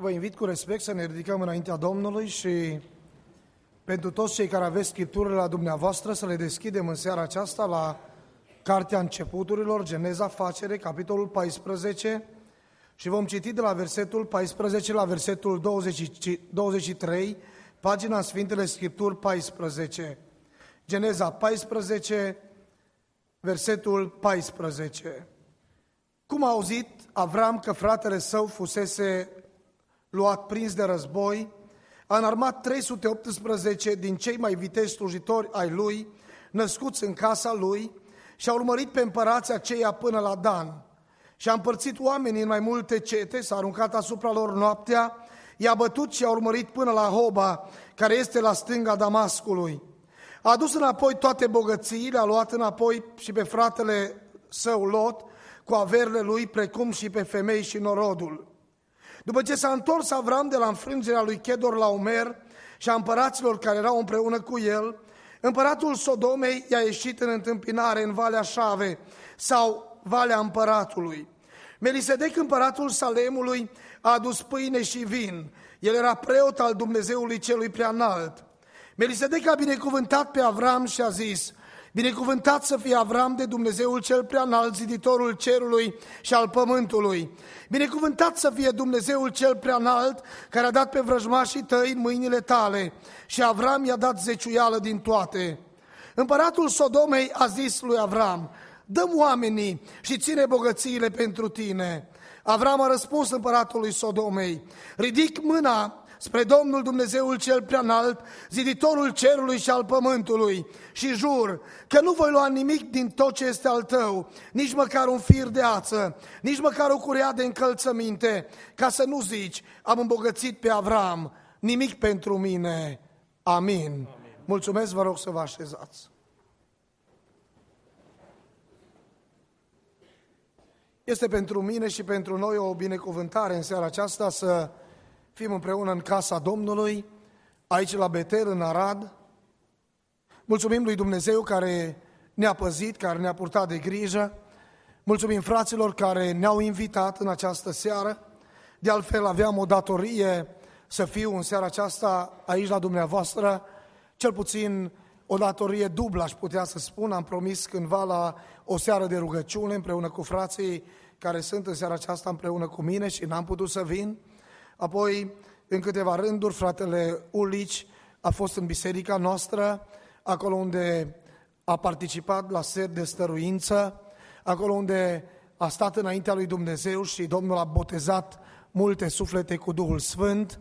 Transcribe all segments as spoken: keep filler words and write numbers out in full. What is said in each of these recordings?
Vă invit cu respect să ne ridicăm înaintea Domnului și pentru toți cei care aveți Scripturile la dumneavoastră să le deschidem în seara aceasta la Cartea Începuturilor, Geneza, Facere, capitolul paisprezece, și vom citi de la versetul paisprezece la versetul douăzeci și trei, pagina Sfintele Scripturi paisprezece. Geneza paisprezece, versetul paisprezece. Cum a auzit Avram că fratele său fusese luat prins de război, a înarmat trei sute optsprezece din cei mai viteji slujitori ai lui, născuți în casa lui, și a urmărit pe împărații aceia până la Dan. Și a împărțit oamenii în mai multe cete, s-a aruncat asupra lor noaptea, i-a bătut și a urmărit până la Hoba, care este la stânga Damascului. A adus înapoi toate bogățiile, a luat înapoi și pe fratele său Lot, cu averile lui, precum și pe femei și norodul. După ce s-a întors Avram de la înfrângerea lui Chedor la Omer și a împăraților care erau împreună cu el, împăratul Sodomei i-a ieșit în întâmpinare în Valea Șave sau Valea Împăratului. Melisedec, împăratul Salemului, a adus pâine și vin. El era preot al Dumnezeului celui preanalt. Melisedec a binecuvântat pe Avram și a zis: binecuvântat să fie Avram de Dumnezeul cel preanalt, ziditorul cerului și al pământului. Binecuvântat să fie Dumnezeul cel preanalt, care a dat pe vrăjmașii tăi în mâinile tale. Și Avram i-a dat zeciuială din toate. Împăratul Sodomei a zis lui Avram: dă-mi oamenii și ține bogățiile pentru tine. Avram a răspuns împăratului Sodomei: ridic mâna spre Domnul Dumnezeul cel preanalt, ziditorul cerului și al pământului, și jur că nu voi lua nimic din tot ce este al tău, nici măcar un fir de ață, nici măcar o curea de încălțăminte, ca să nu zici: am îmbogățit pe Avram, nimic pentru mine. Amin. Amin. Mulțumesc, vă rog să vă așezați. Este pentru mine și pentru noi o binecuvântare în seara aceasta să fim împreună în casa Domnului, aici la Betel, în Arad. Mulțumim lui Dumnezeu care ne-a păzit, care ne-a purtat de grijă. Mulțumim fraților care ne-au invitat în această seară. De altfel aveam o datorie să fiu în seara aceasta aici la dumneavoastră, cel puțin o datorie dublă, aș putea să spun. Am promis cândva la o seară de rugăciune împreună cu frații care sunt în seara aceasta împreună cu mine și n-am putut să vin. Apoi, în câteva rânduri, fratele Ulici a fost în biserica noastră, acolo unde a participat la seri de stăruință, acolo unde a stat înaintea lui Dumnezeu și Domnul a botezat multe suflete cu Duhul Sfânt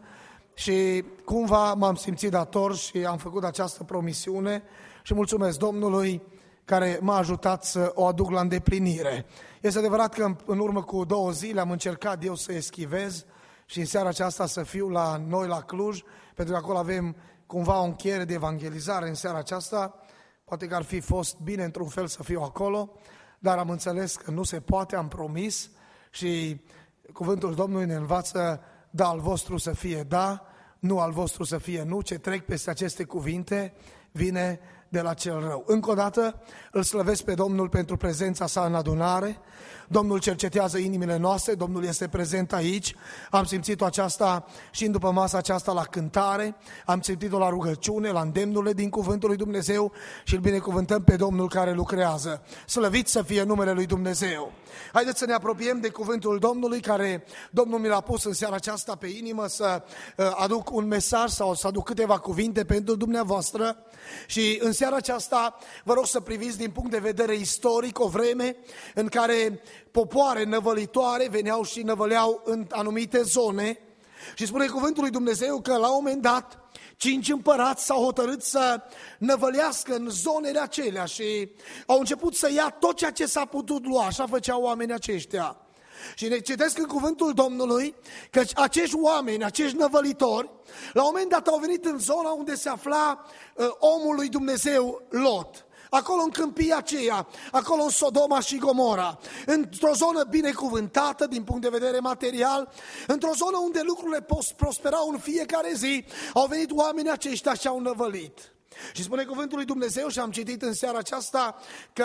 și cumva m-am simțit dator și am făcut această promisiune și mulțumesc Domnului care m-a ajutat să o aduc la îndeplinire. Este adevărat că în urmă cu două zile am încercat eu să eschivez și în seara aceasta să fiu la noi la Cluj, pentru că acolo avem cumva o încheiere de evangelizare în seara aceasta. Poate că ar fi fost bine într-un fel să fiu acolo, dar am înțeles că nu se poate, am promis și cuvântul Domnului ne învață: da al vostru să fie da, nu al vostru să fie nu. Ce trec peste aceste cuvinte vine de la cel rău. Încă o dată îl slăvesc pe Domnul pentru prezența sa în adunare. Domnul cercetează inimile noastre, Domnul este prezent aici. Am simțit-o aceasta și în după masa aceasta la cântare, am simțit-o la rugăciune, la îndemnurile din cuvântul lui Dumnezeu și îl binecuvântăm pe Domnul care lucrează. Slăvit să fie numele lui Dumnezeu. Haideți să ne apropiem de cuvântul Domnului, care Domnul mi l-a pus în seara aceasta pe inimă să aduc un mesaj sau să aduc câteva cuvinte pentru dumneavoastră. Și în seara aceasta vă rog să priviți din punct de vedere istoric o vreme în care popoare năvălitoare veneau și năvăleau în anumite zone și spune cuvântul lui Dumnezeu că la un moment dat cinci împărați s-au hotărât să năvălească în zonele acelea și au început să ia tot ceea ce s-a putut lua. Așa făceau oamenii aceștia. Și ne citesc în cuvântul Domnului că acești oameni, acești năvălitori, la un moment dat au venit în zona unde se afla uh, omul lui Dumnezeu Lot. Acolo în câmpia aceea, acolo în Sodoma și Gomora, într-o zonă binecuvântată din punct de vedere material, într-o zonă unde lucrurile prosperau în fiecare zi, au venit oamenii aceștia și au năvălit. Și spune cuvântul lui Dumnezeu, și am citit în seara aceasta, că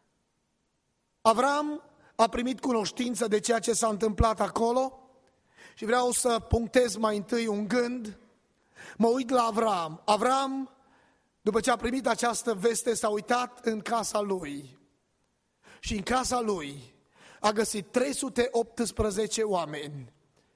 Avram a primit cunoștință de ceea ce s-a întâmplat acolo Și vreau să punctez mai întâi un gând. Mă uit la Avram. Avram, după ce a primit această veste, s-a uitat în casa lui. Și în casa lui a găsit trei sute optsprezece oameni,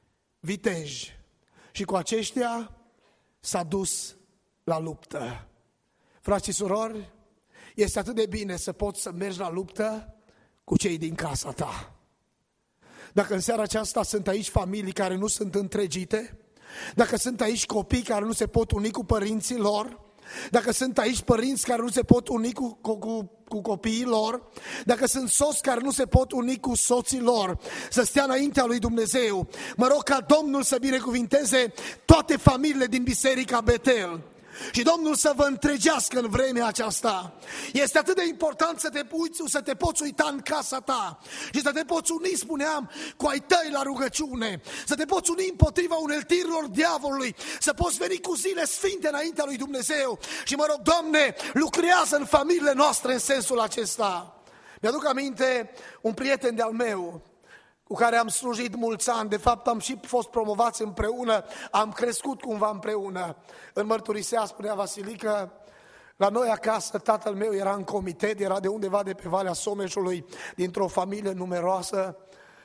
viteji. Și cu aceștia s-a dus la luptă. Frați și surori, este atât de bine să poți să mergi la luptă cu cei din casa ta. Dacă în seara aceasta sunt aici familii care nu sunt întregite, dacă sunt aici copii care nu se pot uni cu părinții lor, dacă sunt aici părinți care nu se pot uni cu, cu, cu, cu copiii lor, dacă sunt soți care nu se pot uni cu soții lor, să stea înaintea lui Dumnezeu, mă rog ca Domnul să binecuvinteze toate familiile din Biserica Betel. Și Domnul să vă întregească în vremea aceasta. Este atât de important să te, uiți, să te poți uita în casa ta și să te poți uni, spuneam, cu ai tăi la rugăciune, să te poți uni împotriva uneltirilor diavolului, să poți veni cu zile sfinte înaintea lui Dumnezeu. Și mă rog, Doamne, lucrează în familiile noastre în sensul acesta. Mi-aduc aminte un prieten de-al meu cu care am slujit mulți ani, de fapt am și fost promovați împreună, am crescut cumva împreună. În mărturisea, spunea Vasilică, la noi acasă tatăl meu era în comitet, era de undeva de pe Valea Someșului, dintr-o familie numeroasă.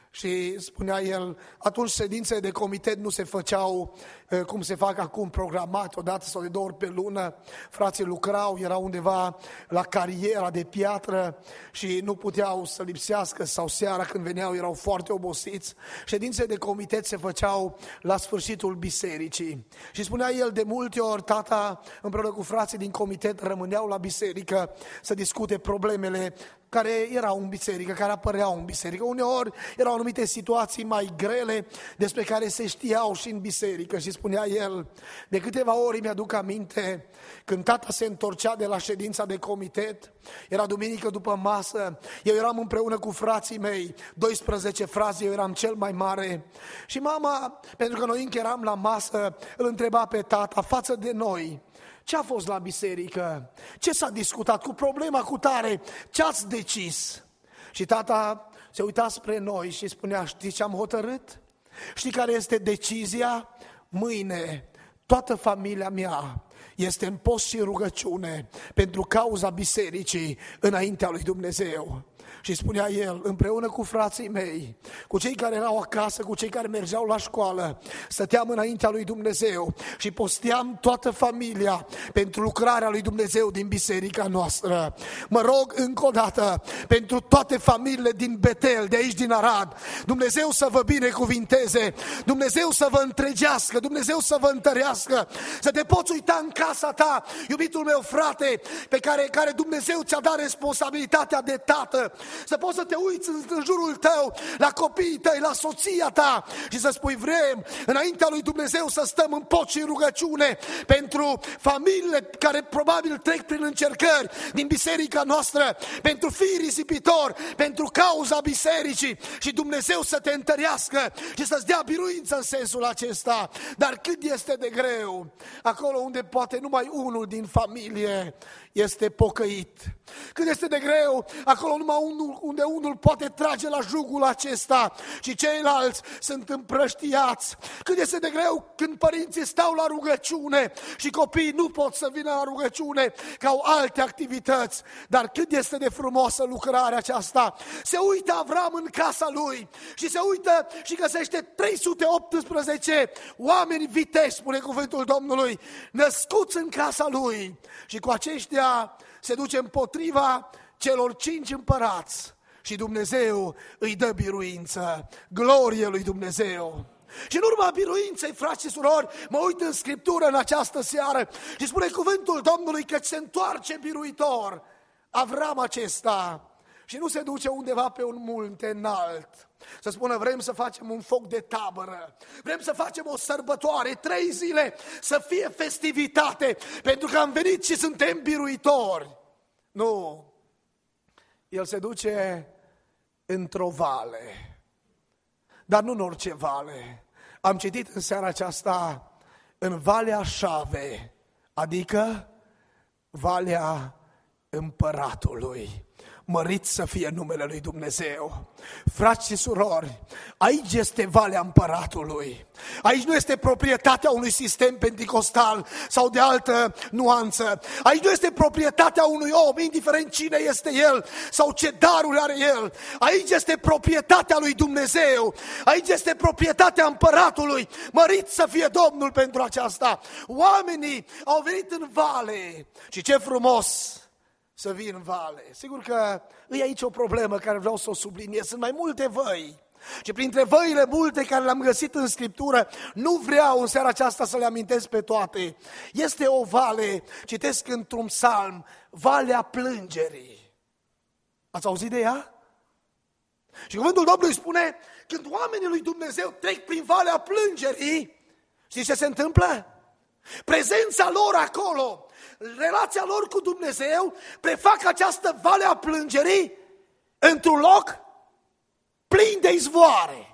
Și spunea el, atunci ședințele de comitet nu se făceau cum se fac acum, programat, o dată sau de două ori pe lună. Frații lucrau, erau undeva la cariera de piatră și nu puteau să lipsească, sau seara când veneau erau foarte obosiți. Ședințele de comitet se făceau la sfârșitul bisericii. Și spunea el, de multe ori tata împreună cu frații din comitet rămâneau la biserică să discute problemele care erau în biserică, care apăreau în biserică. Uneori erau anumite situații mai grele despre care se știau și în biserică. Și spunea el, de câteva ori mi-aduc aminte, când tata se întorcea de la ședința de comitet, era duminică după masă, eu eram împreună cu frații mei, doisprezece frați, eu eram cel mai mare. Și mama, pentru că noi încă eram la masă, îl întreba pe tata față de noi, ce a fost la biserică? Ce s-a discutat cu problema cu tare? Ce ați decis? Și tata se uita spre noi și spunea, știi ce am hotărât? Știi care este decizia? Mâine toată familia mea este în post și rugăciune pentru cauza bisericii înaintea lui Dumnezeu. Și spunea el, împreună cu frații mei, cu cei care erau acasă, cu cei care mergeau la școală, stăteam înaintea lui Dumnezeu și posteam toată familia pentru lucrarea lui Dumnezeu din biserica noastră. Mă rog încă o dată pentru toate familiile din Betel, de aici din Arad, Dumnezeu să vă binecuvinteze, Dumnezeu să vă întregească, Dumnezeu să vă întărească, să te poți uita în casa ta, iubitul meu frate, pe care, care Dumnezeu ți-a dat responsabilitatea de tată, să poți să te uiți în, în jurul tău, la copiii tăi, la soția ta și să spui, vrem înaintea lui Dumnezeu să stăm în pot și în rugăciune pentru familiile care probabil trec prin încercări din biserica noastră, pentru fiii risipitori, pentru cauza bisericii și Dumnezeu să te întărească și să-ți dea biruință în sensul acesta. Dar cât este de greu acolo unde poate numai unul din familie este pocăit. Cât este de greu acolo numai unul, unde unul poate trage la jugul acesta și ceilalți sunt împrăștiați. Cât este de greu când părinții stau la rugăciune și copiii nu pot să vină la rugăciune că au alte activități. Dar cât este de frumoasă lucrarea aceasta. Se uită Avram în casa lui și se uită și găsește trei sute optsprezece oameni viteși, spune cuvântul Domnului, născuți în casa lui. Și cu aceștia se duce împotriva celor cinci împărați și Dumnezeu îi dă biruință, glorie lui Dumnezeu. Și în urma biruinței, frați și surori, mă uit în Scriptură în această seară și spune cuvântul Domnului că se întoarce biruitor Avram acesta și nu se duce undeva pe un munte înalt să spună vrem să facem un foc de tabără, vrem să facem o sărbătoare, trei zile să fie festivitate pentru că am venit și suntem biruitori. Nu, el se duce într-o vale, dar nu în orice vale. Am citit în seara aceasta în Valea Șave, adică Valea Împăratului. Mărit să fie numele lui Dumnezeu. Frați și surori, aici este Valea Împăratului. Aici nu este proprietatea unui sistem penticostal sau de altă nuanță. Aici nu este proprietatea unui om, indiferent cine este el sau ce daruri are el. Aici este proprietatea lui Dumnezeu. Aici este proprietatea Împăratului. Mărit să fie Domnul pentru aceasta. Oamenii au venit în vale. Și ce frumos să vii în vale. Sigur că e aici o problemă care vreau să o subliniez. Sunt mai multe văi. Și printre văile multe care le-am găsit în Scriptură, nu vreau în seara aceasta să le amintesc pe toate. Este o vale, citesc într-un psalm, Valea Plângerii. Ați auzit de ea? Și cuvântul Domnului spune, când oamenii lui Dumnezeu trec prin Valea Plângerii, știți ce se întâmplă? Prezența lor acolo, relația lor cu Dumnezeu, prefac această Vale a Plângerii într-un loc plin de izvoare.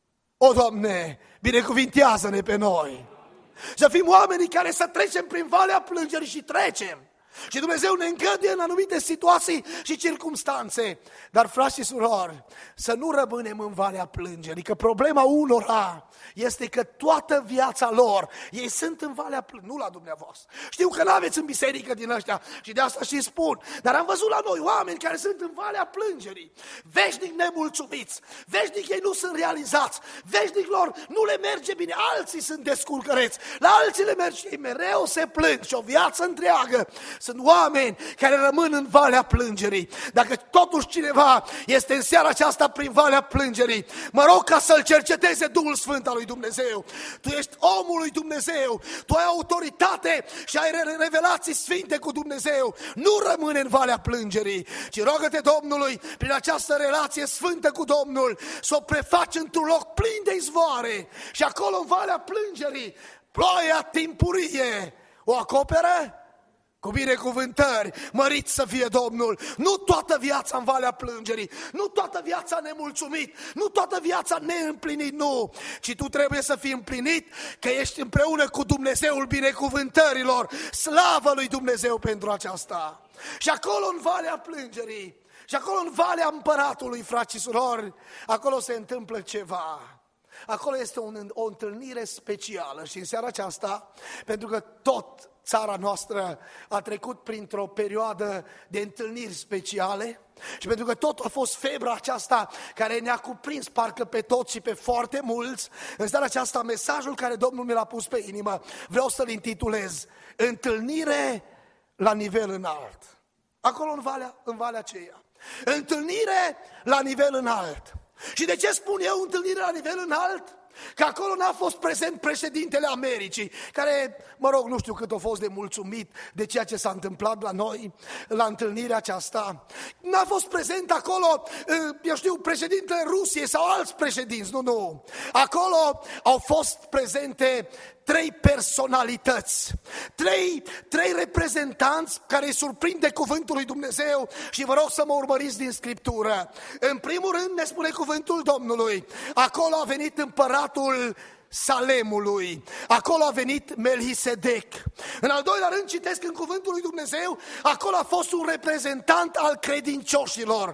O, Doamne, binecuvintează-ne pe noi. Să fim oamenii care să trecem prin Valea Plângerii și trecem. Și Dumnezeu ne îngăduie în anumite situații și circumstanțe. Dar, frați și surori, să nu rămânem în Valea Plângerii, că problema unora este că toată viața lor, ei sunt în Valea Plângerii, nu la dumneavoastră. Știu că n-aveți în biserică din ăștia și de asta și spun, dar am văzut la noi oameni care sunt în Valea Plângerii, veșnic nemulțumiți, veșnic ei nu sunt realizați, veșnic lor nu le merge bine, alții sunt descurcăreți, la alții le merge, ei mereu se plâng și o viață întreagă. Sunt oameni care rămân în Valea Plângerii. Dacă totuși cineva este în seara aceasta prin Valea Plângerii, mă rog ca să-l cerceteze Duhul Sfânt al lui Dumnezeu. Tu ești omul lui Dumnezeu, tu ai autoritate și ai revelații sfinte cu Dumnezeu. Nu rămâne în Valea Plângerii, ci rogă-te Domnului prin această relație sfântă cu Domnul să o prefaci într-un loc plin de izvoare și acolo în Valea Plângerii ploaia timpurie o acoperă cu binecuvântări. Mărit să fie Domnul. Nu toată viața în Valea Plângerii, nu toată viața nemulțumit, nu toată viața neîmplinit, nu, ci tu trebuie să fii împlinit că ești împreună cu Dumnezeul binecuvântărilor. Slavă lui Dumnezeu pentru aceasta. Și acolo în Valea Plângerii, și acolo în Valea Împăratului, frați și surori, acolo se întâmplă ceva. Acolo este o, o întâlnire specială și în seara aceasta, pentru că tot țara noastră a trecut printr-o perioadă de întâlniri speciale și pentru că tot a fost febra aceasta care ne-a cuprins parcă pe toți și pe foarte mulți, în seara aceasta mesajul care Domnul mi l-a pus pe inimă, vreau să-l intitulez Întâlnire la nivel înalt. Acolo în valea, în valea aceea. Întâlnire la nivel înalt. Și de ce spun eu întâlnire la nivel înalt? Că acolo n-a fost prezent președintele Americii, care, mă rog, nu știu cât a fost de mulțumit de ceea ce s-a întâmplat la noi, la întâlnirea aceasta. N-a fost prezent acolo, eu știu, președintele Rusiei sau alți președinți, nu, nu. Acolo au fost prezente trei personalități, trei, trei reprezentanți care îi surprinde cuvântul lui Dumnezeu și vă rog să mă urmăriți din Scriptură. În primul rând ne spune cuvântul Domnului, acolo a venit împăratul Salemului, acolo a venit Melchisedec. În al doilea rând citesc în cuvântul lui Dumnezeu, acolo a fost un reprezentant al credincioșilor,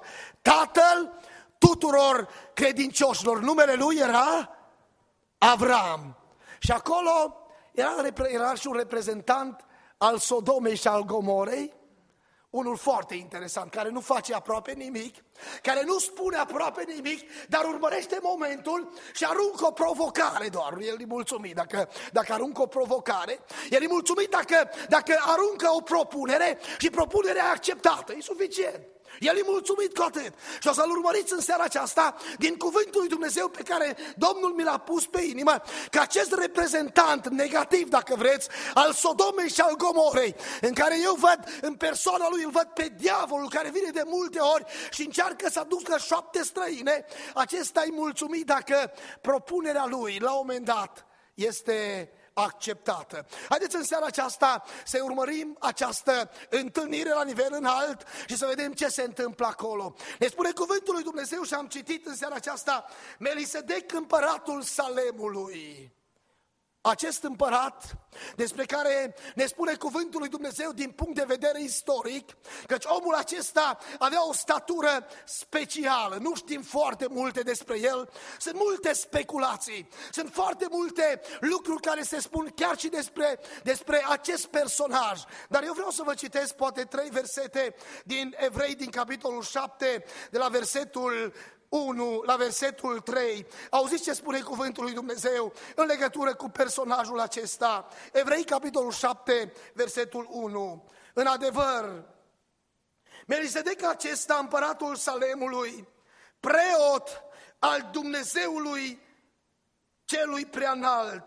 tatăl tuturor credincioșilor, numele lui era Avram. Și acolo era, era și un reprezentant al Sodomei și al Gomorei, unul foarte interesant, care nu face aproape nimic, care nu spune aproape nimic, dar urmărește momentul și aruncă o provocare doar. El e mulțumit dacă, dacă aruncă o provocare, el e mulțumit dacă, dacă aruncă o propunere și propunerea acceptată, e suficient. El e mulțumit cu atât. Și o să-l urmăriți în seara aceasta din cuvântul lui Dumnezeu pe care Domnul mi l-a pus pe inimă, că acest reprezentant negativ, dacă vreți, al Sodomei și al Gomorei, în care eu văd în persoana lui, îl văd pe diavolul care vine de multe ori și încearcă să aducă șapte străine, acesta e mulțumit dacă propunerea lui la un moment dat este acceptată. Haideți în seara aceasta să urmărim această întâlnire la nivel înalt și să vedem ce se întâmplă acolo. Ne spune cuvântul lui Dumnezeu și am citit în seara aceasta Melchisedec, împăratul Salemului. acest împărat, despre care ne spune cuvântul lui Dumnezeu din punct de vedere istoric, căci omul acesta avea o statură specială, nu știm foarte multe despre el, sunt multe speculații, sunt foarte multe lucruri care se spun chiar și despre, despre acest personaj, dar eu vreau să vă citesc poate trei versete din Evrei, din capitolul șapte, de la versetul unu la versetul trei. Auziți ce spune cuvântul lui Dumnezeu în legătură cu personajul acesta? Evrei, capitolul șapte, versetul unu. În adevăr, Melisedec acesta, împăratul Salemului, preot al Dumnezeului celui preanalt,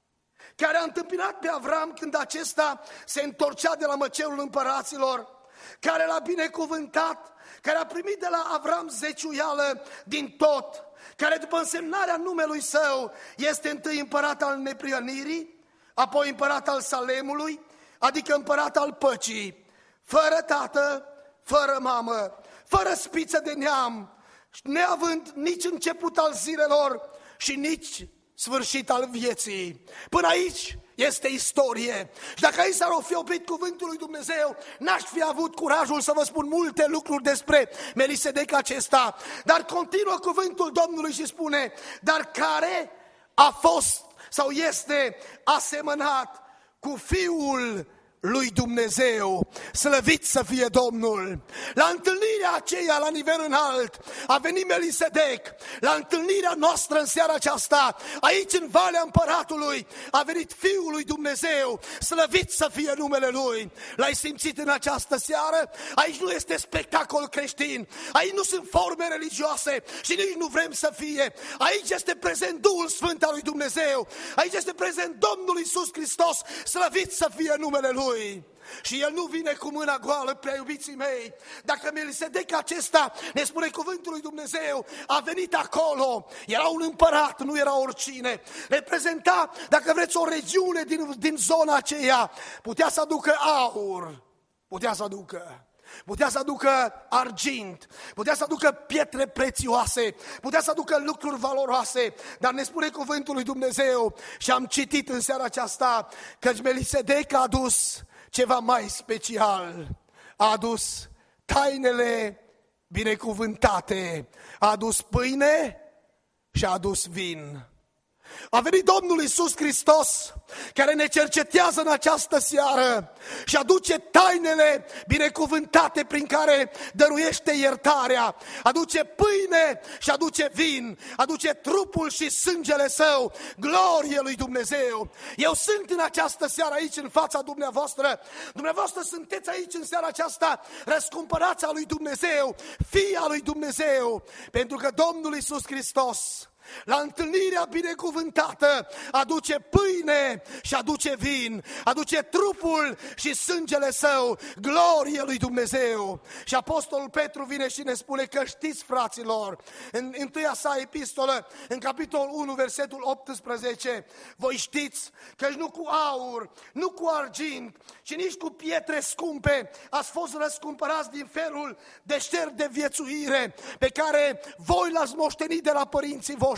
care a întâmpinat pe Avram când acesta se întorcea de la măcelul împăraților, care l-a binecuvântat, care a primit de la Avram zeciuială din tot, care după însemnarea numelui său este întâi împărat al neprionirii, apoi împărat al Salemului, adică împărat al păcii, fără tată, fără mamă, fără spiță de neam, neavând nici început al zilelor și nici sfârșit al vieții. Până aici este istorie. Și dacă aici s-ar fi oprit cuvântul lui Dumnezeu, n-aș fi avut curajul să vă spun multe lucruri despre Melisedec acesta. Dar continuă cuvântul Domnului și spune, dar care a fost sau este asemănat cu Fiul lui Dumnezeu, slăvit să fie Domnul. La întâlnirea aceea la nivel înalt a venit Melisedec. La întâlnirea noastră în seara aceasta, aici în Valea Împăratului, a venit Fiul lui Dumnezeu, slăvit să fie numele Lui. L-ai simțit în această seară? Aici nu este spectacol creștin, aici nu sunt forme religioase și nici nu vrem să fie. Aici este prezent Duhul Sfânt al lui Dumnezeu, aici este prezent Domnul Iisus Hristos, slăvit să fie numele Lui. Și el nu vine cu mâna goală, prea iubiții mei. Dacă Melisedec acesta, ne spune cuvântul lui Dumnezeu, a venit acolo, era un împărat, nu era oricine. Reprezenta, dacă vreți, o regiune din, din zona aceea. Putea să aducă aur, putea să aducă Putea să aducă argint, putea să aducă pietre prețioase, putea să aducă lucruri valoroase, dar ne spune cuvântul lui Dumnezeu și am citit în seara aceasta că Melisedec a adus ceva mai special, a adus tainele binecuvântate, a adus pâine și a adus vin. A venit Domnul Iisus Hristos, care ne cercetează în această seară și aduce tainele binecuvântate prin care dăruiește iertarea, aduce pâine și aduce vin, aduce trupul și sângele Său, glorie lui Dumnezeu. Eu sunt în această seară aici în fața dumneavoastră, dumneavoastră sunteți aici în seara aceasta răscumpărați a lui Dumnezeu, fii al lui Dumnezeu, pentru că Domnul Iisus Hristos la întâlnirea binecuvântată aduce pâine și aduce vin, aduce trupul și sângele Său, glorie lui Dumnezeu. Și Apostolul Petru vine și ne spune că știți, fraților, în întâia sa epistolă, în capitolul unu, versetul optsprezece, voi știți că nu cu aur, nu cu argint și nici cu pietre scumpe ați fost răscumpărați din felul deșert de viețuire pe care voi l-ați moștenit de la părinții voștri,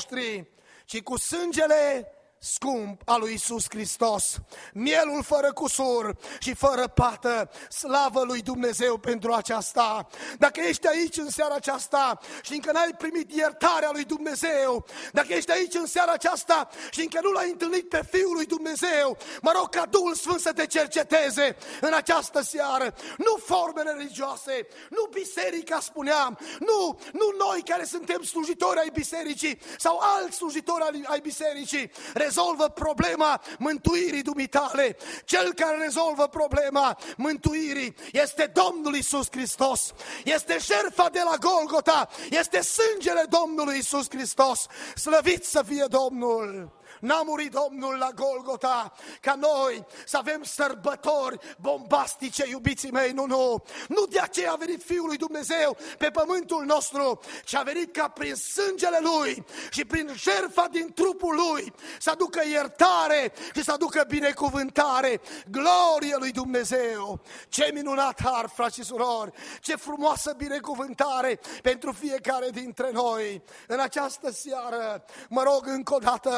ci cu sângele scump al lui Iisus Hristos, mielul fără cusur și fără pată, slavă lui Dumnezeu pentru aceasta. Dacă ești aici în seara aceasta și încă n-ai primit iertarea lui Dumnezeu, dacă ești aici în seara aceasta și încă nu l-ai întâlnit pe Fiul lui Dumnezeu, mă rog ca Duhul Sfânt să te cerceteze în această seară. Nu formele religioase, nu biserica, spuneam, nu, nu noi care suntem slujitori ai bisericii sau alți slujitori ai bisericii rezolvă problema mântuirii dumitale. Cel care rezolvă problema mântuirii este Domnul Iisus Hristos. Este jertfa de la Golgota, este sângele Domnului Iisus Hristos. Slăvit să fie Domnul! N-a murit Domnul la Golgota ca noi să avem sărbători bombastice, iubiții mei, nu, nu. Nu de aceea a venit Fiul lui Dumnezeu pe pământul nostru, ci a venit ca prin sângele Lui și prin jertfa din trupul Lui să aducă iertare și să aducă binecuvântare. Glorie lui Dumnezeu! Ce minunat har, frați și surori! Ce frumoasă binecuvântare pentru fiecare dintre noi. În această seară, mă rog încă o dată, dacă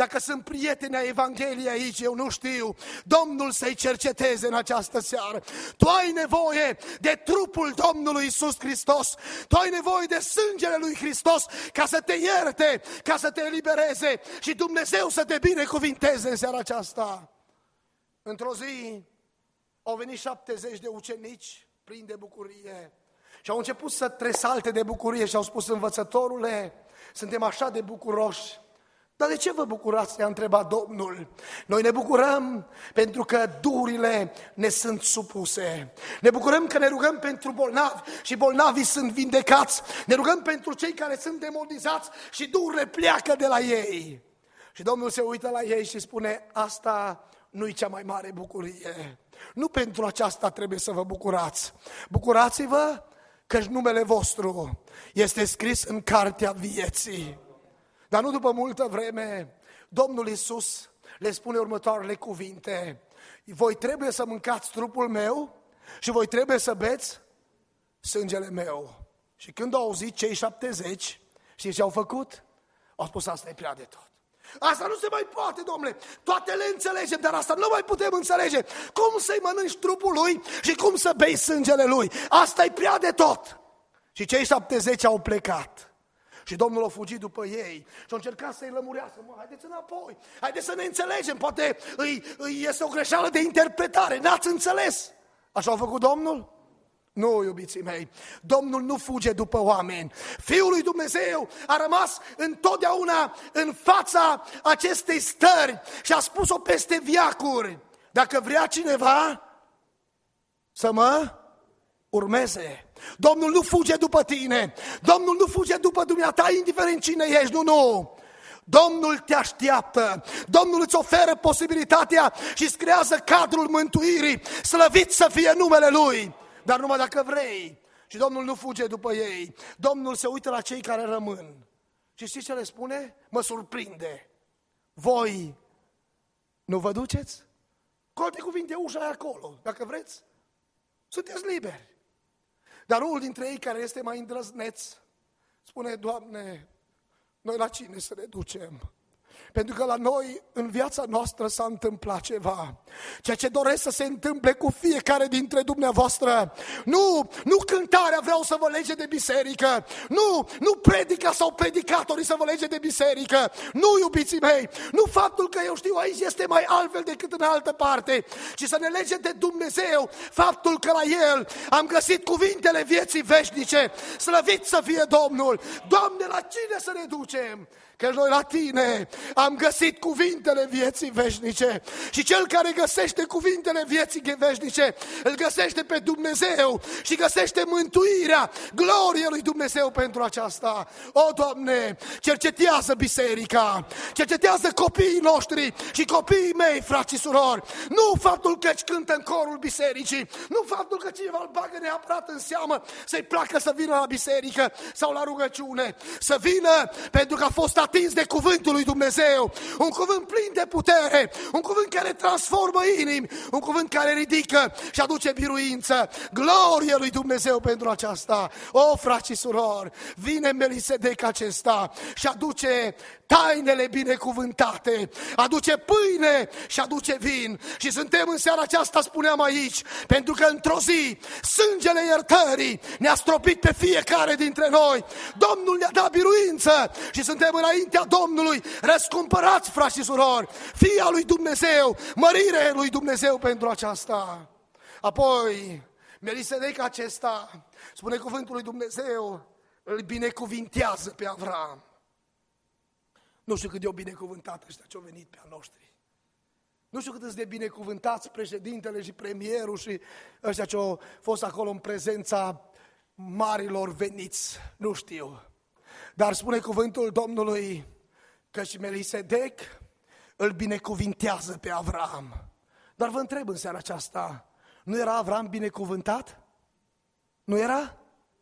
dacă sunt prieteni ai Evangheliei aici, eu nu știu, Domnul să-i cerceteze în această seară. Tu ai nevoie de trupul Domnului Iisus Hristos, tu ai nevoie de sângele lui Hristos ca să te ierte, ca să te elibereze și Dumnezeu să te binecuvinteze în seara aceasta. Într-o zi au venit șaptezeci de ucenici plini de bucurie și au început să tresalte de bucurie și au spus: învățătorule, suntem așa de bucuroși. Dar de ce vă bucurați? Ne-a întrebat Domnul. Noi ne bucurăm pentru că duhurile ne sunt supuse. Ne bucurăm că ne rugăm pentru bolnavi și bolnavii sunt vindecați. Ne rugăm pentru cei care sunt demonizați și duhurile pleacă de la ei. Și Domnul se uită la ei și spune: asta nu-i cea mai mare bucurie. Nu pentru aceasta trebuie să vă bucurați. Bucurați-vă că numele vostru este scris în cartea vieții. Dar nu după multă vreme, Domnul Iisus le spune următoarele cuvinte: voi trebuie să mâncați trupul meu și voi trebuie să beți sângele meu. Și când au auzit cei șaptezeci, știți ce au făcut? Au spus: asta e prea de tot. Asta nu se mai poate, domnule, toate le înțelegem, dar asta nu mai putem înțelege. Cum să-i mănânci trupul lui și cum să bei sângele lui? Asta e prea de tot. Și cei șaptezeci au plecat. Și Domnul a fugit după ei și a încercat să-i lămurească. Mă, haideți înapoi, haideți să ne înțelegem, poate îi, îi este o greșeală de interpretare, n-ați înțeles. Așa a făcut Domnul? Nu, iubiții mei, Domnul nu fuge după oameni. Fiul lui Dumnezeu a rămas întotdeauna în fața acestei stări și a spus-o peste veacuri: dacă vrea cineva să mă urmeze. Domnul nu fuge după tine, Domnul nu fuge după dumneata, indiferent cine ești, nu, nu. Domnul te așteaptă, Domnul îți oferă posibilitatea și îți creează cadrul mântuirii, slăvit să fie numele Lui, dar numai dacă vrei. Și Domnul nu fuge după ei, Domnul se uită la cei care rămân. Și știți ce le spune? Mă surprinde. Voi nu vă duceți? Cu alte cuvinte, ușa e acolo, dacă vreți, sunteți liberi. Dar unul dintre ei, care este mai îndrăzneț, spune: Doamne, noi la cine să ne ducem? Pentru că la noi, în viața noastră, s-a întâmplat ceva. Ceea ce doresc să se întâmple cu fiecare dintre dumneavoastră. Nu, nu cântarea vreau să vă lege de biserică. Nu, nu predica sau predicatorii să vă lege de biserică. Nu, iubiții mei, nu faptul că eu știu aici este mai altfel decât în altă parte, ci să ne lege de Dumnezeu faptul că la El am găsit cuvintele vieții veșnice. Slăvit să fie Domnul! Doamne, la cine să ne ducem? Că noi la Tine am găsit cuvintele vieții veșnice. Și cel care găsește cuvintele vieții veșnice îl găsește pe Dumnezeu și găsește mântuirea, gloria lui Dumnezeu pentru aceasta. O, Doamne, cercetează biserica, cercetează copiii noștri și copiii mei, frați și surori. Nu faptul că îți cântă în corul bisericii, nu faptul că cineva îl bagă neapărat în seamă să-i placă să vină la biserică sau la rugăciune. Să vină pentru că a fost atins de cuvântul lui Dumnezeu, un cuvânt plin de putere, un cuvânt care transformă inimi, un cuvânt care ridică și aduce biruință. Glorie lui Dumnezeu pentru aceasta. O, frați și surori, vine Melisedec acesta și aduce tainele binecuvântate, aduce pâine și aduce vin. Și suntem în seara aceasta, spuneam aici, pentru că într-o zi sângele iertării ne-a stropit pe fiecare dintre noi. Domnul ne-a dat biruință și suntem înaintea Domnului, răscumpărați, frați și surori, fii al lui Dumnezeu, mărire lui Dumnezeu pentru aceasta. Apoi, Melisedec acesta, spune cuvântul lui Dumnezeu, îl binecuvintează pe Avram. Nu știu cât de-o binecuvântat ăștia ce-au venit pe a noștri. Nu știu cât îți de binecuvântați președintele și premierul și ăștia ce-au fost acolo în prezența marilor veniți. Nu știu. Dar spune cuvântul Domnului că și Melisedec îl binecuvintează pe Avram. Dar vă întreb în seara aceasta, nu era Avram binecuvântat? Nu era?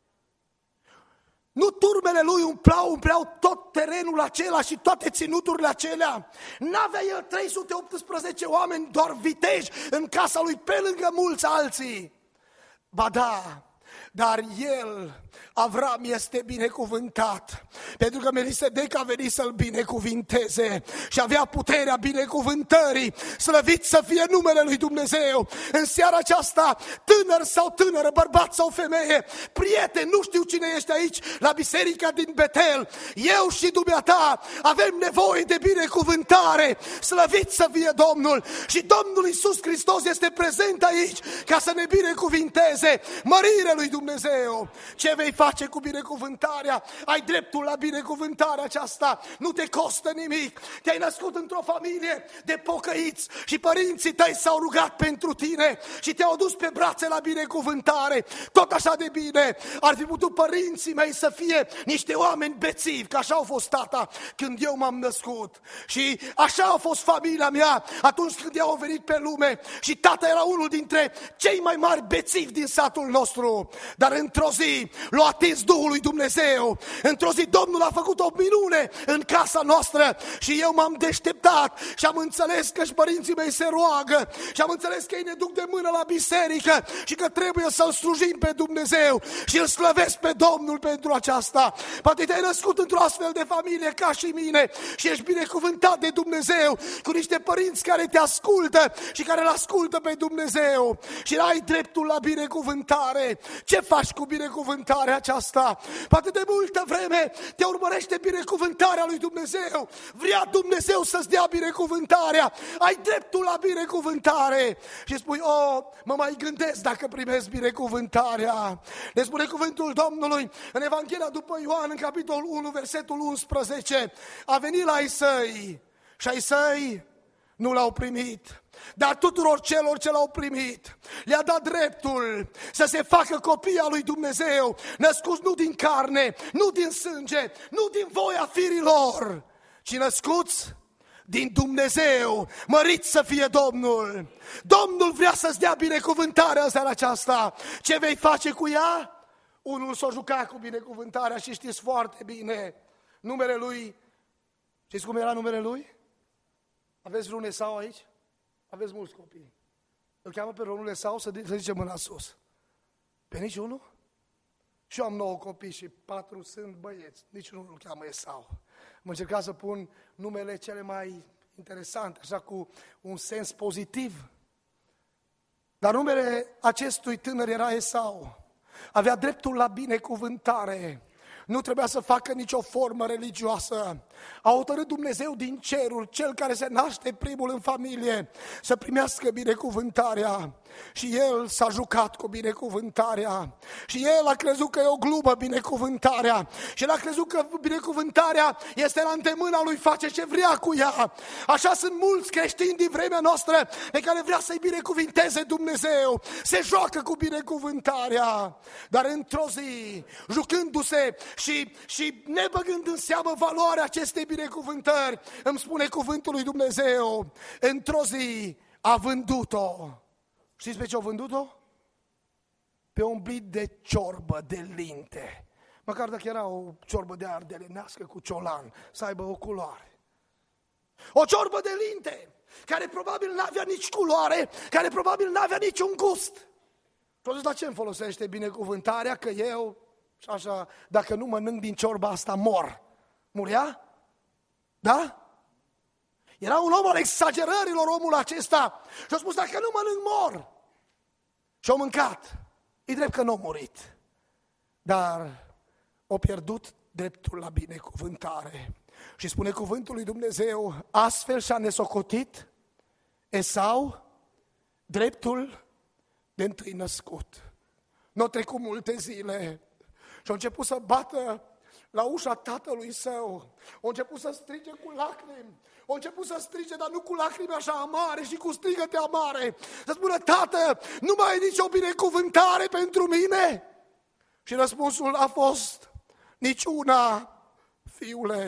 Nu turmele lui umpleau, umpleau tot terenul acela și toate ținuturile acelea? N-avea el trei sute optsprezece oameni, doar viteji, în casa lui, pe lângă mulți alții? Ba da, dar el, Avram, este binecuvântat, pentru că Melisedec a venit să-l binecuvinteze și avea puterea binecuvântării. Slăvit să fie numele lui Dumnezeu. În seara aceasta, tânăr sau tânără, bărbat sau femeie, prieten, nu știu cine ești aici la biserica din Betel, eu și dumneata avem nevoie de binecuvântare. Slăvit să fie Domnul. Și Domnul Iisus Hristos este prezent aici ca să ne binecuvinteze. Mărire lui Dumnezeu. Ce vei face cu binecuvântarea? Ai dreptul la binecuvântarea aceasta. Nu te costă nimic. Te-ai născut într-o familie de pocăiți și părinții tăi s-au rugat pentru tine și te-au dus pe brațe la binecuvântare. Tot așa de bine ar fi putut părinții mei să fie niște oameni bețivi, că așa au fost tata când eu m-am născut. Și așa a fost familia mea atunci când eu au venit pe lume și tata era unul dintre cei mai mari bețivi din satul nostru. Dar într-o zi l-a atins Duhul lui Dumnezeu. Într-o zi Domnul a făcut o minune în casa noastră și eu m-am deșteptat și am înțeles că și părinții mei se roagă și am înțeles că ei ne duc de mână la biserică și că trebuie să-L slujim pe Dumnezeu și îl slăvesc pe Domnul pentru aceasta. Poate te-ai născut într-o astfel de familie ca și mine și ești binecuvântat de Dumnezeu cu niște părinți care te ascultă și care îl ascultă pe Dumnezeu și ai dreptul la binecuvântare. Ce faci cu binecuvântarea aceasta? Poate de multă vreme te urmărește binecuvântarea lui Dumnezeu. Vrea Dumnezeu să-ți dea binecuvântarea. Ai dreptul la binecuvântare. Și spui, oh, mă mai gândesc dacă primesc binecuvântarea. Ne spune cuvântul Domnului în Evanghelia după Ioan, în capitolul unu, versetul unsprezece. A venit la ai săi și ai săi nu l-au primit. Dar tuturor celor ce l-au primit le-a dat dreptul să se facă copii al lui Dumnezeu, născuți nu din carne, nu din sânge, nu din voia firilor, ci născuți din Dumnezeu. Mărit să fie Domnul. Domnul vrea să-ți dea binecuvântarea în seara aceasta. Ce vei face cu ea? Unul s-o juca cu binecuvântarea și știți foarte bine numele lui. Știți cum era numele lui? Aveți vreun Esau aici? Aveți mulți copii. Îl cheamă pe romnul Esau, să zice mâna sus. Pe niciunul? Și eu am nouă copii și patru sunt băieți. Niciunul nu îl cheamă Esau. Am încercat să pun numele cele mai interesante, așa cu un sens pozitiv. Dar numele acestui tânăr era Esau. Avea dreptul la binecuvântare. Nu trebuia să facă nicio formă religioasă. A hotărât Dumnezeu din cerul, cel care se naște primul în familie, să primească binecuvântarea. Și el s-a jucat cu binecuvântarea. Și el a crezut că e o glumă binecuvântarea. Și el a crezut că binecuvântarea este la îndemâna lui, face ce vrea cu ea. Așa sunt mulți creștini din vremea noastră pe care vrea să-i binecuvinteze Dumnezeu. Se joacă cu binecuvântarea. Dar într-o zi, jucându-se și, și nebăgând în seamă valoarea acestei binecuvântări, îmi spune cuvântul lui Dumnezeu, într-o zi a vândut-o. Știți pe ce a vândut-o? Pe un blit de ciorbă de linte. Măcar dacă era o ciorbă de ardelenească cu ciolan, să aibă o culoare. O ciorbă de linte, care probabil n-avea nici culoare, care probabil n-avea niciun gust. Și a zis, la ce îmi folosește binecuvântarea, că eu, și așa, dacă nu mănânc din ciorba asta, mor. Murea? Da? Era un om al exagerărilor, omul acesta. Și a spus, dacă nu mănânc, mor. Și a mâncat. E drept că nu a murit. Dar a pierdut dreptul la binecuvântare. Și spune cuvântul lui Dumnezeu, astfel și-a nesocotit Esau dreptul de întâi născut. Nu au trecut multe zile și a început să bată la ușa tatălui său. A început să strige cu lacrimi. A început să strige, dar nu cu lacrimi așa amare și cu strigăte amare. Să spună, tată, nu mai e nicio binecuvântare pentru mine? Și răspunsul a fost, nici una, fiule.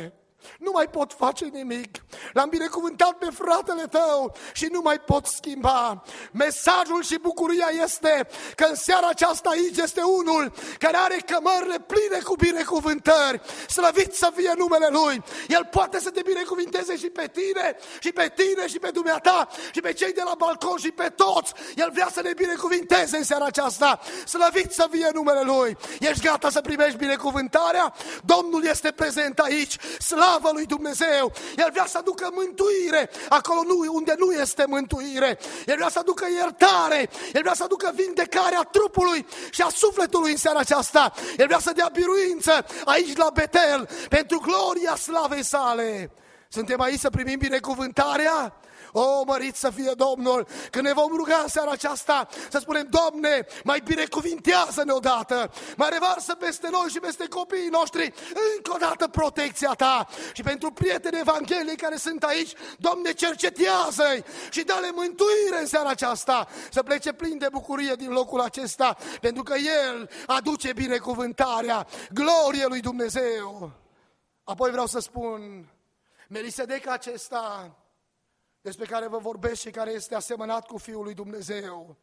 nu mai pot face nimic. L-am binecuvântat pe fratele tău și nu mai pot schimba. Mesajul și bucuria este că în seara aceasta aici este unul care are cămările pline cu binecuvântări. Slăvit să fie numele Lui. El poate să te binecuvinteze și pe tine, și pe tine, și pe dumneata, și pe cei de la balcon, și pe toți. El vrea să ne binecuvinteze în seara aceasta. Slăvit să fie numele Lui. Ești gata să primești binecuvântarea? Domnul este prezent aici. Slavă lui Dumnezeu! El vrea să aducă mântuire acolo nu, unde nu este mântuire. El vrea să aducă iertare. El vrea să aducă vindecarea trupului și a sufletului în seara aceasta. El vrea să dea biruință aici la Betel pentru gloria slavei sale. Suntem aici să primim binecuvântarea? O, mărit să fie Domnul! Când ne vom ruga în seara aceasta, să spunem, Doamne, mai binecuvintează-ne odată, mai revarsă peste noi și peste copiii noștri încă o dată protecția Ta. Și pentru prietenii Evangheliei care sunt aici, Doamne, cercetează-i și dă-le mântuire în seara aceasta, să plece plin de bucurie din locul acesta, pentru că El aduce binecuvântarea, glorie lui Dumnezeu. Apoi vreau să spun, Melisedec acesta despre care vă vorbesc și care este asemănat cu Fiul lui Dumnezeu,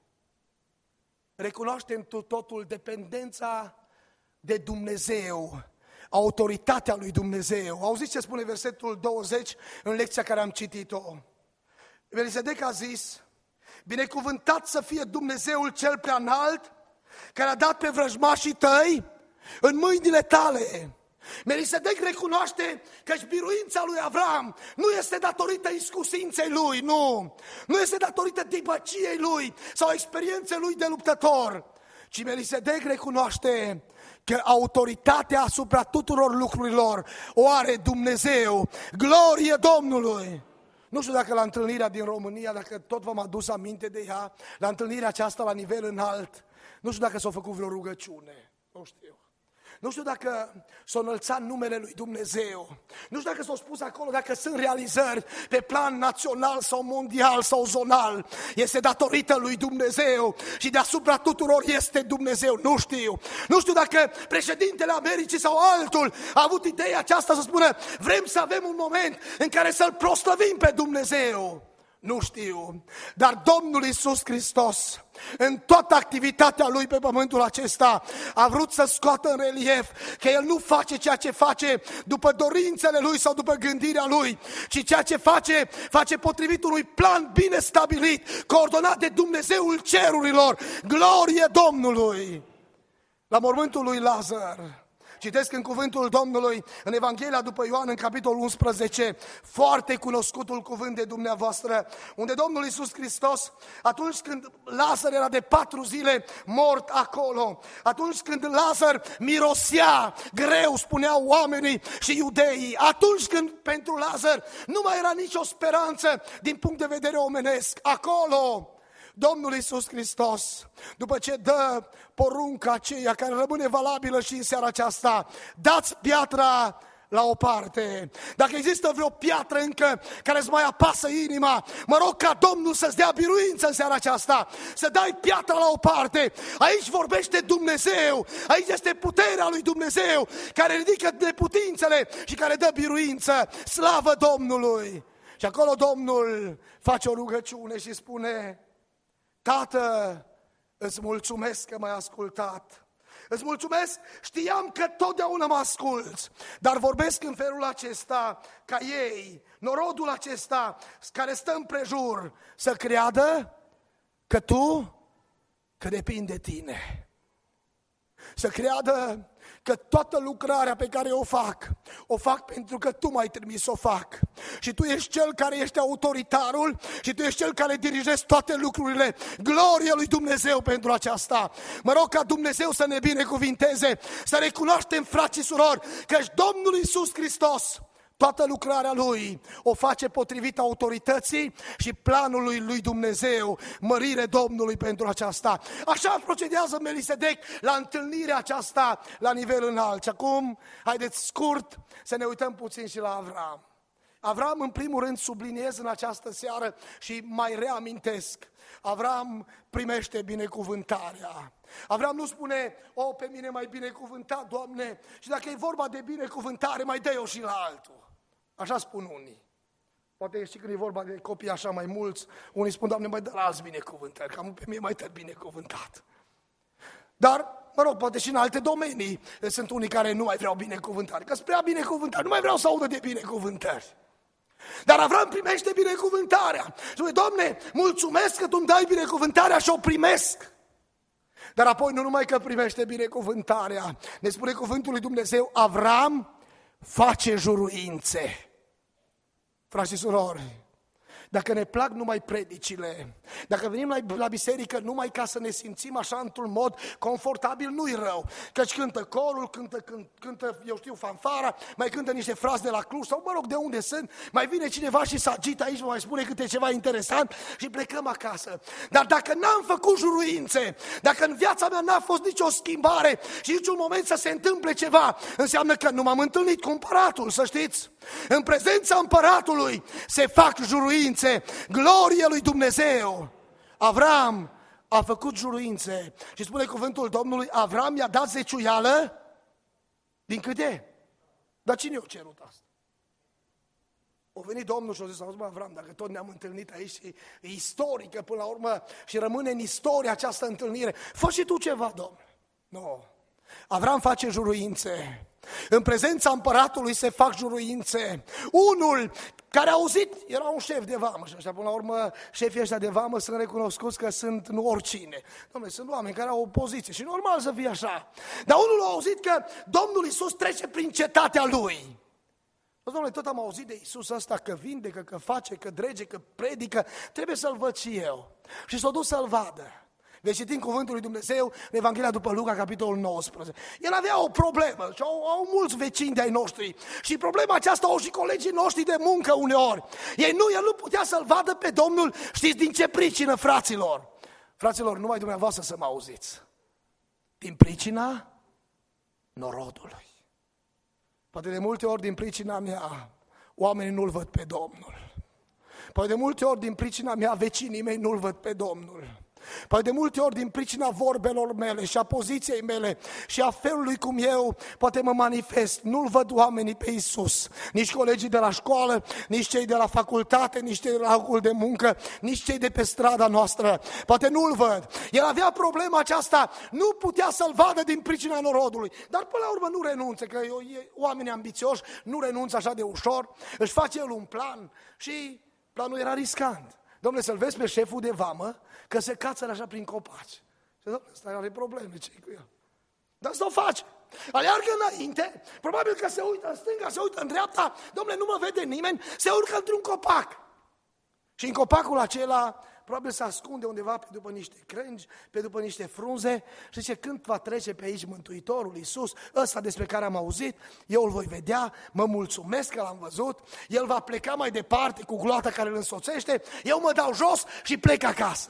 recunoaște întru totul dependența de Dumnezeu, autoritatea lui Dumnezeu. Auziți ce spune versetul douăzeci în lecția care am citit-o? Melisedec a zis, binecuvântat să fie Dumnezeul cel prea înalt, care a dat pe vrăjmașii tăi în mâinile tale. Melisedec recunoaște că biruința lui Avram nu este datorită iscusinței lui, nu. Nu este datorită dibăciei lui sau experienței lui de luptător, ci Melisedec recunoaște că autoritatea asupra tuturor lucrurilor o are Dumnezeu. Glorie Domnului! Nu știu dacă la întâlnirea din România, dacă tot v-am adus aminte de ea, la întâlnirea aceasta la nivel înalt, nu știu dacă s-a făcut vreo rugăciune, nu știu. Nu știu dacă s-a înălțat numele lui Dumnezeu. Nu știu dacă s-a spus acolo dacă sunt realizări pe plan național sau mondial sau zonal. Este datorită lui Dumnezeu și deasupra tuturor este Dumnezeu. Nu știu. Nu știu dacă președintele Americii sau altul a avut ideea aceasta să spună vrem să avem un moment în care să-L proslăvim pe Dumnezeu. Nu știu, dar Domnul Iisus Hristos, în toată activitatea Lui pe pământul acesta, a vrut să scoată în relief că El nu face ceea ce face după dorințele Lui sau după gândirea Lui, ci ceea ce face, face potrivit unui plan bine stabilit, coordonat de Dumnezeul cerurilor. Glorie Domnului! La mormântul lui Lazar, citesc în cuvântul Domnului, în Evanghelia după Ioan, în capitolul unsprezece, foarte cunoscutul cuvânt de dumneavoastră, unde Domnul Iisus Hristos, atunci când Lazar era de patru zile mort acolo, atunci când Lazar mirosea greu, spuneau oamenii și iudeii, atunci când pentru Lazar nu mai era nicio speranță din punct de vedere omenesc, acolo Domnul Iisus Hristos, după ce dă porunca aceea care rămâne valabilă și în seara aceasta, dați piatra la o parte. Dacă există vreo piatră încă care îți mai apasă inima, mă rog ca Domnul să-ți dea biruință în seara aceasta, să dai piatra la o parte. Aici vorbește Dumnezeu, aici este puterea lui Dumnezeu care ridică neputințele și care dă biruință. Slavă Domnului! Și acolo Domnul face o rugăciune și spune: Tată, îți mulțumesc că m-ai ascultat. Îți mulțumesc, știam că totdeauna mă asculți, dar vorbesc în felul acesta ca ei, norodul acesta care stă împrejur, să creadă că tu, că depinde de tine. Să creadă că toată lucrarea pe care o fac, o fac pentru că tu m-ai trimis să o fac. Și tu ești cel care ești autoritarul și tu ești cel care dirigezi toate lucrurile. Glorie lui Dumnezeu pentru aceasta. Mă rog ca Dumnezeu să ne binecuvinteze, să recunoaștem, frați și surori, că Domnul Iisus Hristos toată lucrarea Lui o face potrivit autorității și planului lui Dumnezeu. Mărire Domnului pentru aceasta. Așa procedează Melisedec la întâlnirea aceasta la nivel înalt. Și acum, haideți scurt să ne uităm puțin și la Avram. Avram, în primul rând, subliniez în această seară și mai reamintesc. Avram primește binecuvântarea. Avram nu spune, o, pe mine mai binecuvântat, Doamne, și dacă e vorba de binecuvântare, mai dă-o și la altul. Așa spun unii. Poate și când e vorba de copii așa mai mulți, unii spun, Doamne, mai dă la alți binecuvântări, că am pe mine mai tăi binecuvântat. Dar, mă rog, poate și în alte domenii sunt unii care nu mai vreau binecuvântare, că spre a binecuvântare, nu mai vreau să audă de binecuvântări. Dar Avram primește binecuvântarea. Spune, Doamne, mulțumesc că Tu îmi dai binecuvântarea și o primesc. Dar apoi nu numai că primește binecuvântarea, ne spune cuvântul lui Dumnezeu, Avram face juruințe. Frați și surori, dacă ne plac numai predicile, dacă venim la, la biserică numai ca să ne simțim așa într-un mod confortabil, nu-i rău. Căci cântă corul, cântă, cântă, cântă, eu știu, fanfara, mai cântă niște fraze de la Cluj sau mă rog de unde sunt, mai vine cineva și se agită aici, mai spune câte ceva interesant și plecăm acasă. Dar dacă n-am făcut juruințe, dacă în viața mea n-a fost nicio schimbare și niciun moment să se întâmple ceva, înseamnă că nu m-am întâlnit cu împăratul, să știți. În prezența împăratului se fac juruințe, glorie lui Dumnezeu. Avram a făcut juruințe și spune cuvântul Domnului, Avram i-a dat zeciuială din câte? Dar cine i-a cerut asta? O venit Domnul și a zis, auzi mă Avram, dacă tot ne-am întâlnit aici, e istorică până la urmă și rămâne în istorie această întâlnire, fă și tu ceva, Domnule. Nu. No. Avram face juruințe. În prezența împăratului se fac juruințe. Unul care a auzit, era un șef de vamă și așa, până la urmă șefii ăștia de vamă sunt recunoscuți că sunt nu oricine. Dom'le, sunt oameni care au o poziție și normal să fie așa. Dar unul a auzit că Domnul Iisus trece prin cetatea lui. Dom'le, tot am auzit de Iisus ăsta că vindecă, că face, că drege, că predică, trebuie să-l văd și eu. Și s-a dus să-l vadă. Deci citim cuvântul lui Dumnezeu în Evanghelia după Luca, capitolul nouăsprezece. El avea o problemă și au, au mulți vecini de-ai noștri. Și problema aceasta au și colegii noștri de muncă uneori. Ei nu, el nu putea să-l vadă pe Domnul, știți din ce pricină, fraților? Fraților, numai dumneavoastră să mă auziți. Din pricina norodului. Poate de multe ori din pricina mea, oamenii nu-L văd pe Domnul. Poate de multe ori din pricina mea, vecinii mei nu-L văd pe Domnul. Păi de multe ori din pricina vorbelor mele și a poziției mele și a felului cum eu poate mă manifest, nu-L văd oamenii pe Iisus, nici colegii de la școală, nici cei de la facultate, nici cei de la locul de muncă, nici cei de pe strada noastră, poate nu-L văd. El avea problema aceasta, nu putea să-L vadă din pricina norodului, dar până la urmă nu renunță, că oamenii ambițioși nu renunță așa de ușor, își face el un plan și planul era riscant. Dom'le, să-l vezi pe șeful de vamă că se cațără așa prin copaci. Și dom'le, ăsta are probleme, ce-i cu el? Dar să o face. Aleargă înainte, probabil că se uită în stânga, se uită în dreapta, dom'le, nu mă vede nimeni, se urcă într-un copac. Și în copacul acela, probabil se ascunde undeva pe după niște crângi, pe după niște frunze și zice, când va trece pe aici Mântuitorul Iisus, ăsta despre care am auzit, eu îl voi vedea, mă mulțumesc că l-am văzut, el va pleca mai departe cu gloata care îl însoțește, eu mă dau jos și plec acasă.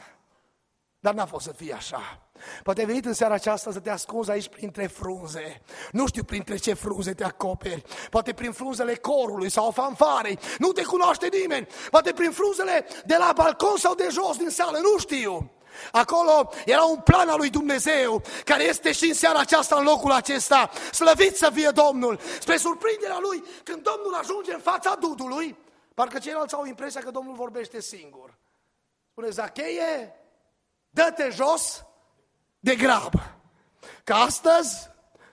Dar n-a fost să fie așa. Poate ai venit în seara aceasta să te ascunzi aici printre frunze. Nu știu printre ce frunze te acoperi. Poate prin frunzele corului sau fanfarei. Nu te cunoaște nimeni. Poate prin frunzele de la balcon sau de jos din sală. Nu știu. Acolo era un plan al lui Dumnezeu care este și în seara aceasta în locul acesta. Slăvit să fie Domnul. Spre surprinderea lui, când Domnul ajunge în fața dudului, parcă ceilalți au impresia că Domnul vorbește singur. Spune, Zacheie, dă-te jos de grabă, că astăzi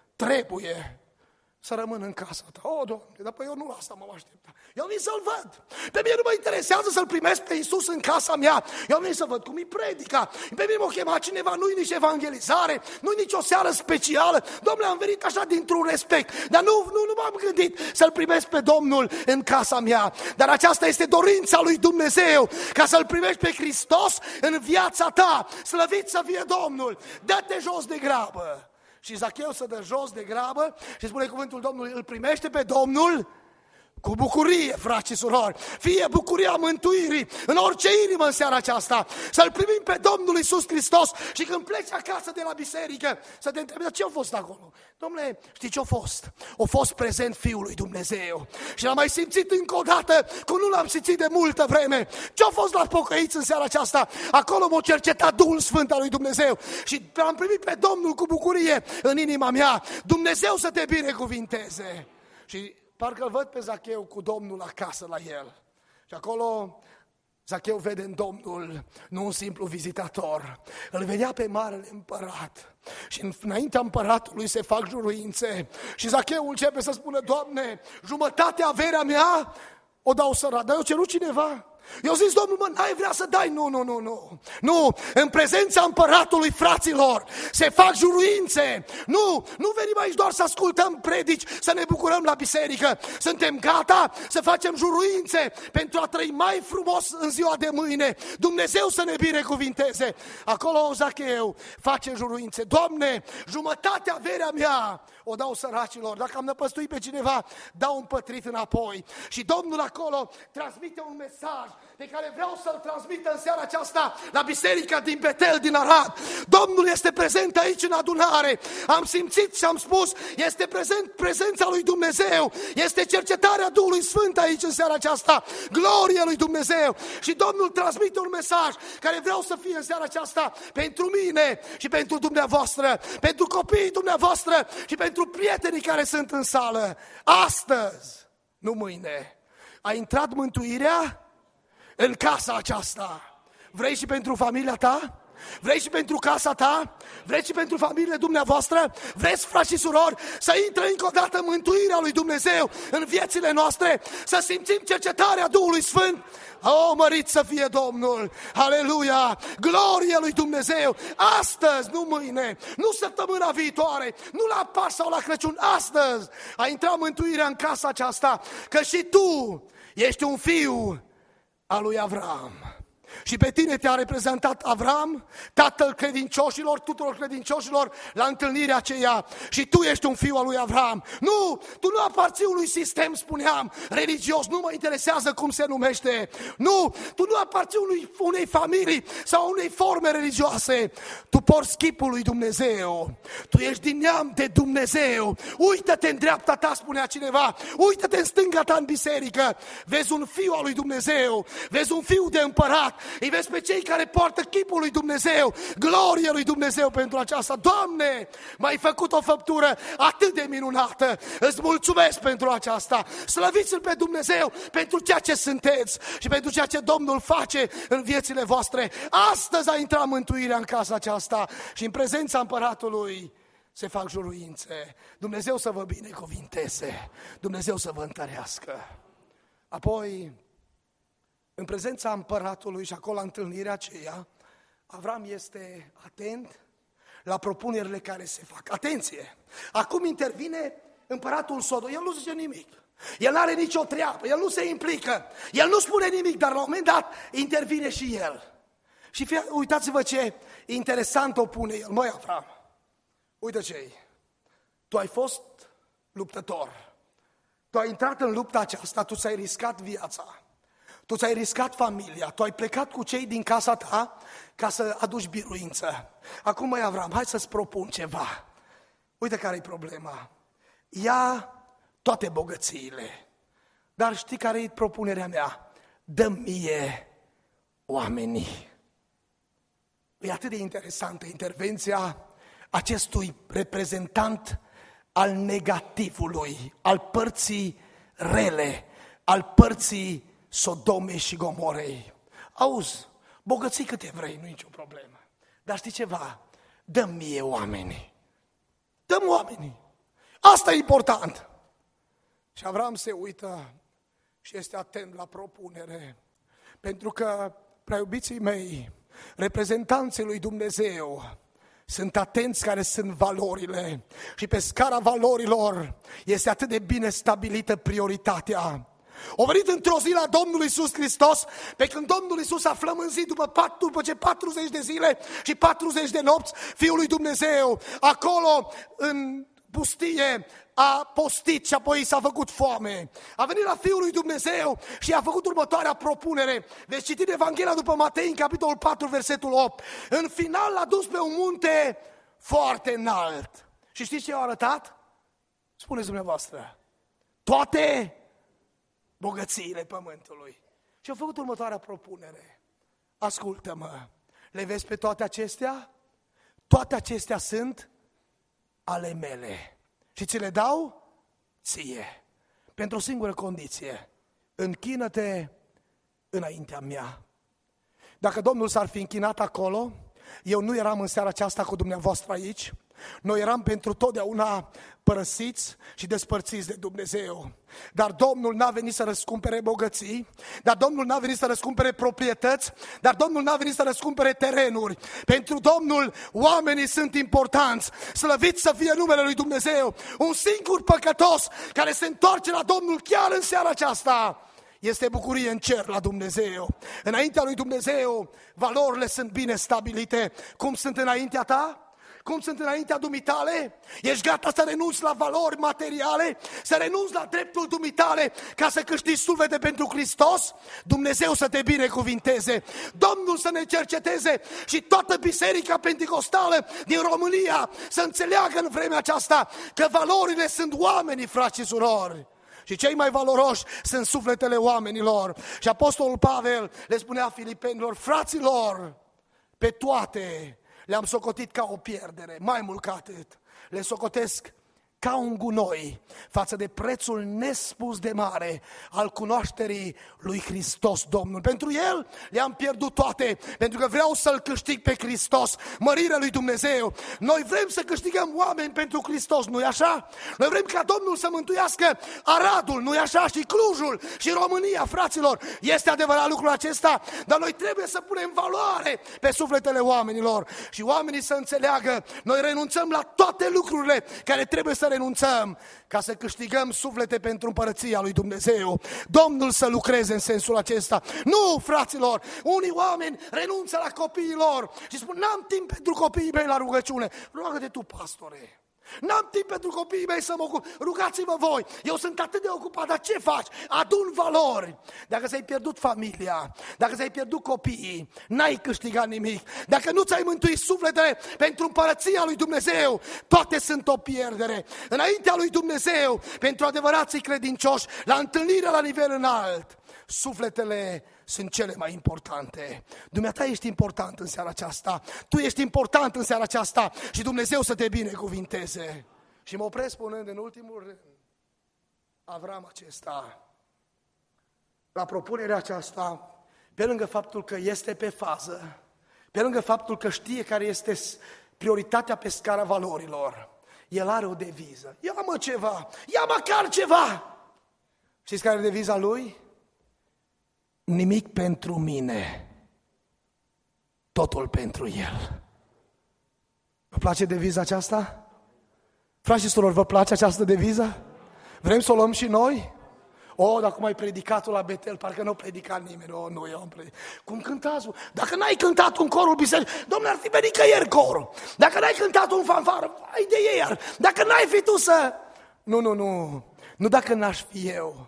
trebuie să rămân în casa ta. O, Doamne, dar pe eu nu la asta m-am așteptat. Eu vin să-L văd. Pe mine nu mă interesează să-L primesc pe Iisus în casa mea. Eu vin să văd cum îi predica. Pe mine m-a chemat cineva, nu-i nici evangelizare, nu-i nici o seară specială. Domnule, am venit așa dintr-un respect, dar nu, nu, nu m-am gândit să-L primesc pe Domnul în casa mea. Dar aceasta este dorința lui Dumnezeu, ca să-L primești pe Hristos în viața ta. Slăvit să fie Domnul. Dă-te jos de grabă. Și Zacheu se dă jos de grabă și spune cuvântul Domnului, îl primește pe Domnul cu bucurie, frați și surori. Fie bucuria mântuirii în orice inimă în seara aceasta. Să-L primim pe Domnul Iisus Hristos și când pleci acasă de la biserică să te întrebi, ce a fost acolo? Dom'le, știi ce a fost? A fost prezent Fiul lui Dumnezeu. Și l-am mai simțit încă o dată, cum nu l-am simțit de multă vreme. Ce a fost la pocăiți în seara aceasta? Acolo m-a cercetat Duhul Sfânt al lui Dumnezeu și l-am primit pe Domnul cu bucurie în inima mea. Dumnezeu să te binecuvinteze. Și parcă îl văd pe Zacheu cu Domnul acasă la el. Și acolo Zacheu vede în Domnul nu un simplu vizitator, îl vedea pe marele împărat. Și înaintea împăratului se fac juruințe. Și Zacheu începe să spună: Doamne, jumătatea averea mea o dau sărat. Dar eu cerut cineva? Eu zis: Domnul, mă, n-ai vrea să dai? Nu, nu, nu, nu. Nu, în prezența împăratului, fraților, se fac juruințe. Nu, nu venim aici doar să ascultăm predici, să ne bucurăm la biserică. Suntem gata să facem juruințe pentru a trăi mai frumos în ziua de mâine. Dumnezeu să ne binecuvinteze. Acolo Zacheu face juruințe. Doamne, jumătatea averea mea o dau săracilor. Dacă am năpăstuit pe cineva, dau un pătrit înapoi. Și Domnul acolo transmite un mesaj pe care vreau să-l transmit în seara aceasta la biserica din Betel, din Arad. Domnul este prezent aici în adunare. Am simțit și am spus, este prezent prezența lui Dumnezeu. Este cercetarea Duhului Sfânt aici în seara aceasta. Gloria lui Dumnezeu. Și Domnul transmite un mesaj care vreau să fie în seara aceasta pentru mine și pentru dumneavoastră, pentru copiii dumneavoastră și pentru prietenii care sunt în sală. Astăzi, nu mâine, a intrat mântuirea în casa aceasta. Vrei și pentru familia ta? Vrei și pentru casa ta? Vrei și pentru familiile dumneavoastră? Vreți, frați și surori, să intre încă o dată mântuirea lui Dumnezeu în viețile noastre? Să simțim cercetarea Duhului Sfânt? O, mărit să fie Domnul! Aleluia! Glorie lui Dumnezeu! Astăzi, nu mâine, nu săptămâna viitoare, nu la Paști sau la Crăciun, astăzi a intrat mântuirea în casa aceasta, că și tu ești un fiu al lui Avram. Și pe tine te-a reprezentat Avram, tatăl credincioșilor, tuturor credincioșilor, la întâlnirea aceea. Și tu ești un fiu al lui Avram. Nu, tu nu aparții unui sistem, spuneam, religios, nu mă interesează cum se numește. Nu, tu nu aparții unui, unei familii sau unei forme religioase. Tu porți chipul lui Dumnezeu. Tu ești din neam de Dumnezeu. Uită-te în dreapta ta, spunea cineva. Uită-te în stânga ta în biserică. Vezi un fiu al lui Dumnezeu. Vezi un fiu de împărat. Îi vezi pe cei care poartă chipul lui Dumnezeu. Glorie lui Dumnezeu pentru aceasta. Doamne, m-ai făcut o făptură atât de minunată. Îți mulțumesc pentru aceasta. Slăviți-L pe Dumnezeu pentru ceea ce sunteți și pentru ceea ce Domnul face în viețile voastre. Astăzi a intrat mântuirea în casa aceasta și în prezența împăratului se fac juruințe. Dumnezeu să vă binecuvinteze. Dumnezeu să vă întărească. Apoi, în prezența împăratului și acolo la întâlnirea aceea, Avram este atent la propunerile care se fac. Atenție! Acum intervine împăratul Sodom. El nu zice nimic. El nu are nicio treabă. El nu se implică. El nu spune nimic, dar la un moment dat intervine și el. Și fie, uitați-vă ce interesant o pune el. Măi, Avram, uite ce-i. Tu ai fost luptător. Tu ai intrat în lupta aceasta, tu ți-ai riscat viața. Tu ți-ai riscat familia, tu ai plecat cu cei din casa ta ca să aduci biruință. Acum, măi Avram, hai să-ți propun ceva. Uite care-i problema. Ia toate bogățiile, dar știi care-i propunerea mea? Dă mie oamenii. E atât de interesantă intervenția acestui reprezentant al negativului, al părții rele, al părții Sodomei și Gomorei. Auzi, bogății câte vrei, nu e nicio problemă. Dar știi ceva? Dă-mi mie oamenii. Dă-mi oamenii. Asta e important. Și Avram se uită și este atent la propunere. Pentru că, prea iubiții mei, reprezentanții lui Dumnezeu sunt atenți care sunt valorile. Și pe scara valorilor este atât de bine stabilită prioritatea. O venit într-o zi la Domnul Iisus Hristos, pe când Domnul Iisus a flămânzit după, pat, după ce patruzeci de zile și patruzeci de nopți, Fiul lui Dumnezeu, acolo în pustie, a postit și apoi s-a făcut foame. A venit la Fiul lui Dumnezeu și a făcut următoarea propunere. Veți citi în Evanghelia după Matei, în capitolul patru, versetul opt. În final l-a dus pe un munte foarte înalt. Și știți ce i-a arătat? Spuneți dumneavoastră. Toate bogățiile pământului. Și au făcut următoarea propunere. Ascultă-mă, le vezi pe toate acestea? Toate acestea sunt ale mele. Și ți le dau ție. pentru o singură condiție. Închină-te înaintea mea. Dacă Domnul s-ar fi închinat acolo, eu nu eram în seara aceasta cu dumneavoastră aici. Noi eram pentru totdeauna părăsiți și despărțiți de Dumnezeu. Dar Domnul n-a venit să răscumpere bogății, dar Domnul n-a venit să răscumpere proprietăți, dar Domnul n-a venit să răscumpere terenuri. Pentru Domnul oamenii sunt importanți. Slăvit să fie numele lui Dumnezeu. Un singur păcătos care se întoarce la Domnul chiar în seara aceasta este bucurie în cer la Dumnezeu. Înaintea lui Dumnezeu valorile sunt bine stabilite. Cum sunt înaintea ta? Cum sunt înaintea dumitale? Ești gata să renunți la valori materiale? Să renunți la dreptul dumitale ca să câștigi suflete pentru Hristos? Dumnezeu să te binecuvinteze, Domnul să ne cerceteze și toată biserica penticostală din România să înțeleagă în vremea aceasta că valorile sunt oamenii, frați și surori. Și cei mai valoroși sunt sufletele oamenilor. Și Apostolul Pavel le spunea filipenilor: fraților, pe toate le-am socotit ca o pierdere, mai mult ca atât, le socotesc ca un gunoi față de prețul nespus de mare al cunoașterii lui Hristos Domnul. Pentru El le-am pierdut toate, pentru că vreau să-L câștig pe Hristos, mărirea lui Dumnezeu. Noi vrem să câștigăm oameni pentru Hristos, nu-i așa? Noi vrem ca Domnul să mântuiască Aradul, nu-i așa? Și Clujul, și România, fraților. Este adevărat lucrul acesta, dar noi trebuie să punem valoare pe sufletele oamenilor și oamenii să înțeleagă. Noi renunțăm la toate lucrurile care trebuie să renunțăm ca să câștigăm suflete pentru împărăția lui Dumnezeu. Domnul să lucreze în sensul acesta. Nu, fraților, unii oameni renunță la copiii lor și spun: n-am timp pentru copiii mei la rugăciune. Roagă-te tu, pastore. N-am timp pentru copiii mei să mă ocup. Rugați-vă voi. Eu sunt atât de ocupat. Dar ce faci? Adun valori. Dacă ți-ai pierdut familia, dacă ți-ai pierdut copiii, n-ai câștigat nimic. Dacă nu ți-ai mântuit sufletele pentru împărăția lui Dumnezeu, toate sunt o pierdere. Înaintea lui Dumnezeu, pentru adevărații credincioși, la întâlnirea la nivel înalt, sufletele sunt cele mai importante. Dumneata ești important în seara aceasta. Tu ești important în seara aceasta și Dumnezeu să te binecuvinteze. Și mă opresc spunând în ultimul rând, Avram acesta, la propunerea aceasta, pe lângă faptul că este pe fază, pe lângă faptul că știe care este prioritatea pe scara valorilor, el are o deviză. Ia-mă ceva, ia măcar ceva. Știți care e deviza lui? Nimic pentru mine, totul pentru El. Vă place deviza aceasta? Frați și surori, vă place această deviză? Vrem să o luăm și noi? O, dacă mai predicatul la Betel, parcă nu a predicat nimeni. O, nu, eu am predicat. Cum cântați? Dacă n-ai cântat un corul bisericii, Domnule, ar fi venit că ieri corul. Dacă n-ai cântat un fanfară, ai de ieri. Dacă n-ai fi tu să... Nu, nu, nu. Nu dacă n-aș fi eu.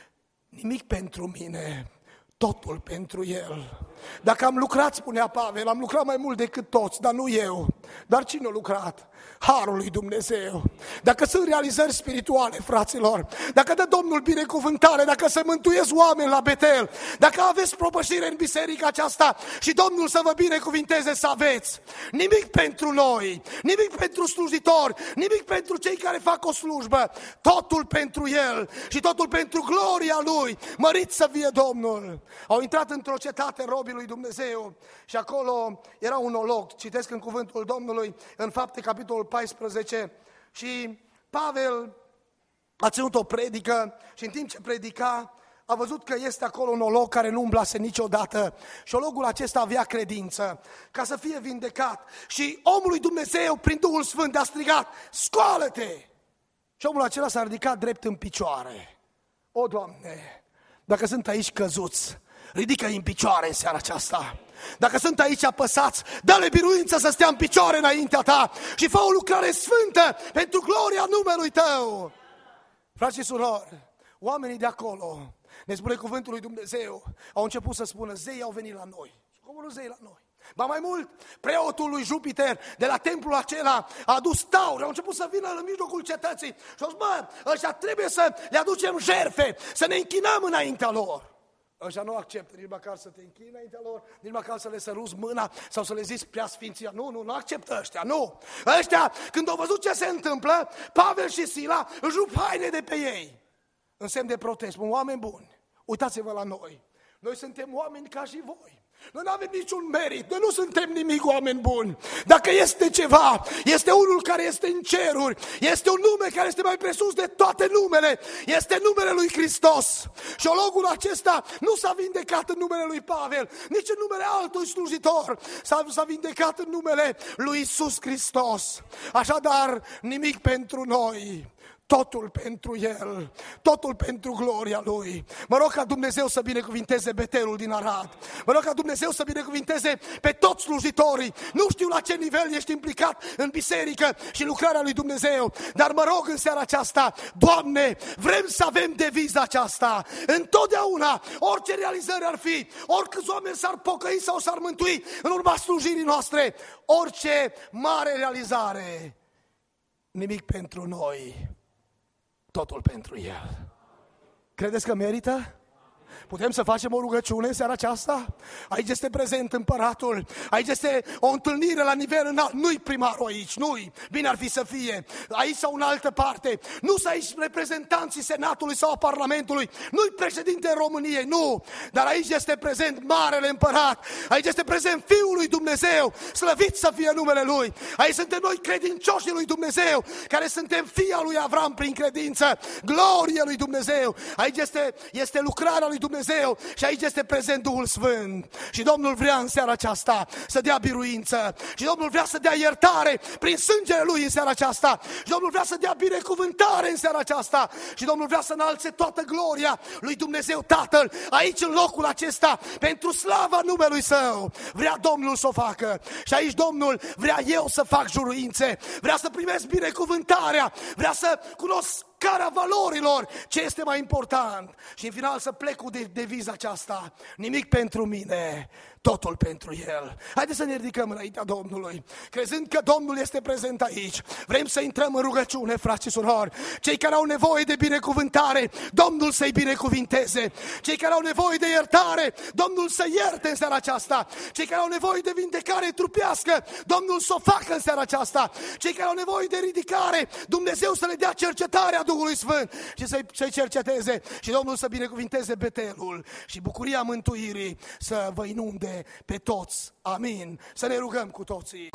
Nimic pentru mine, totul pentru El. Dacă am lucrat, spunea Pavel, am lucrat mai mult decât toți, dar nu eu. Dar cine a lucrat? Harul lui Dumnezeu. Dacă sunt realizări spirituale, fraților, dacă dă Domnul binecuvântare, dacă se mântuiesc oameni la Betel, dacă aveți propășire în biserica aceasta și Domnul să vă binecuvinteze, să aveți. Nimic pentru noi, nimic pentru slujitori, nimic pentru cei care fac o slujbă, totul pentru El și totul pentru gloria Lui. Mărit să fie Domnul. Au intrat într-o cetate robii lui Dumnezeu și acolo era un olog. Citesc în cuvântul Domnului în Fapte, capitolul paisprezece, și Pavel a ținut o predică și în timp ce predica a văzut că este acolo un olog care nu umblase niciodată și ologul acesta avea credință ca să fie vindecat și omul lui Dumnezeu prin Duhul Sfânt a strigat: scoală-te! Și omul acela s-a ridicat drept în picioare. O, Doamne, dacă sunt aici căzuți, ridică-i în picioare în seara aceasta. Dacă sunt aici apăsați, dă-le biruință să stea în picioare înaintea Ta și fă o lucrare sfântă pentru gloria numelui Tău. Frați și surori, oamenii de acolo, ne spune cuvântul lui Dumnezeu, au început să spună: zeii au venit la noi. Cum zei la noi? Ba mai mult, preotul lui Jupiter de la templul acela a adus tauri, au început să vină în mijlocul cetății și au zis: bă, ăștia trebuie să le aducem jertfe, să ne închinăm înaintea lor. Ăștia nu acceptă nici măcar să te închini înaintea lor, nici măcar să le săruți mâna sau să le zici prea sfinția. Nu, nu, nu acceptă ăștia, nu. Ăștia, când au văzut ce se întâmplă, Pavel și Sila își rup haine de pe ei. în semn de protest, oameni buni, uitați-vă la noi. Noi suntem oameni ca și voi. Noi nu avem niciun merit, noi nu suntem nimic oameni buni. Dacă este ceva, este unul care este în ceruri, este un nume care este mai presus de toate numele, este numele lui Hristos. Și ologul acesta nu s-a vindecat în numele lui Pavel, nici în numele altui slujitor, s-a, s-a vindecat în numele lui Iisus Hristos. Așadar, nimic pentru noi. Totul pentru El, totul pentru gloria Lui. Mă rog ca Dumnezeu să binecuvinteze Betelul din Arad. Mă rog ca Dumnezeu să binecuvinteze pe toți slujitorii. Nu știu la ce nivel ești implicat în biserică și lucrarea lui Dumnezeu, dar mă rog în seara aceasta, Doamne, vrem să avem deviza aceasta. Întotdeauna, orice realizări ar fi, oricâți oameni s-ar pocăi sau s-ar mântui în urma slujirii noastre, orice mare realizare, nimic pentru noi, totul pentru El. Credeți că merită? Putem să facem o rugăciune în seara aceasta? Aici este prezent împăratul, aici este o întâlnire la nivel înalt, nu-i primarul aici, nu-i, bine ar fi să fie, aici sau în altă parte, nu sunt aici reprezentanții Senatului sau a Parlamentului, nu-i președintele României, nu, dar aici este prezent Marele Împărat, aici este prezent Fiul lui Dumnezeu, slăvit să fie numele Lui, aici suntem noi credincioșii lui Dumnezeu, care suntem fii al lui Avram prin credință, glorie lui Dumnezeu, aici este, este lucrarea lui Dumnezeu, Dumnezeu și aici este prezent Duhul Sfânt. Și Domnul vrea în seara aceasta să dea biruință. Și Domnul vrea să dea iertare prin sângele Lui în seara aceasta. Și Domnul vrea să dea binecuvântare în seara aceasta. Și Domnul vrea să înalțe toată gloria lui Dumnezeu Tatăl aici în locul acesta pentru slava numelui Său. Vrea Domnul să o facă. Și aici Domnul vrea eu să fac juruințe. Vrea să primesc binecuvântarea. Vrea să cunosc cara valorilor, ce este mai important. Și în final să plec cu deviza aceasta: nimic pentru mine, totul pentru El. Haideți să ne ridicăm înaintea Domnului, crezând că Domnul este prezent aici. Vrem să intrăm în rugăciune, frați și surori. Cei care au nevoie de binecuvântare, Domnul să-i binecuvinteze. Cei care au nevoie de iertare, Domnul să ierte în seara aceasta. Cei care au nevoie de vindecare trupească, Domnul să o facă în seara aceasta. Cei care au nevoie de ridicare, Dumnezeu să le dea cercetarea Duhului Sfânt și să-i, să-i cerceteze. Și Domnul să binecuvinteze Betelul și bucuria mântuirii să vă inunde pe toți. Amin. Să ne rugăm cu toții.